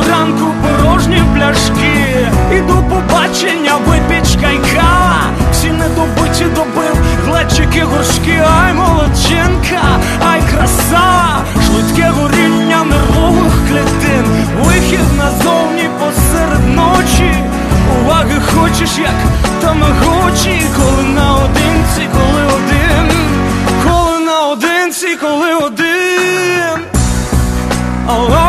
ранку порожні пляшки. Іду побачення, випічка й кава, всі недобиті добив, глечики, горшки. Ай, молодчинка, ай, краса, швидке горіння нервових клітин, вихід назовні посеред ночі. Уваги хочеш, як тамагочі, коли наодинці, коли один, коли наодинці, коли один.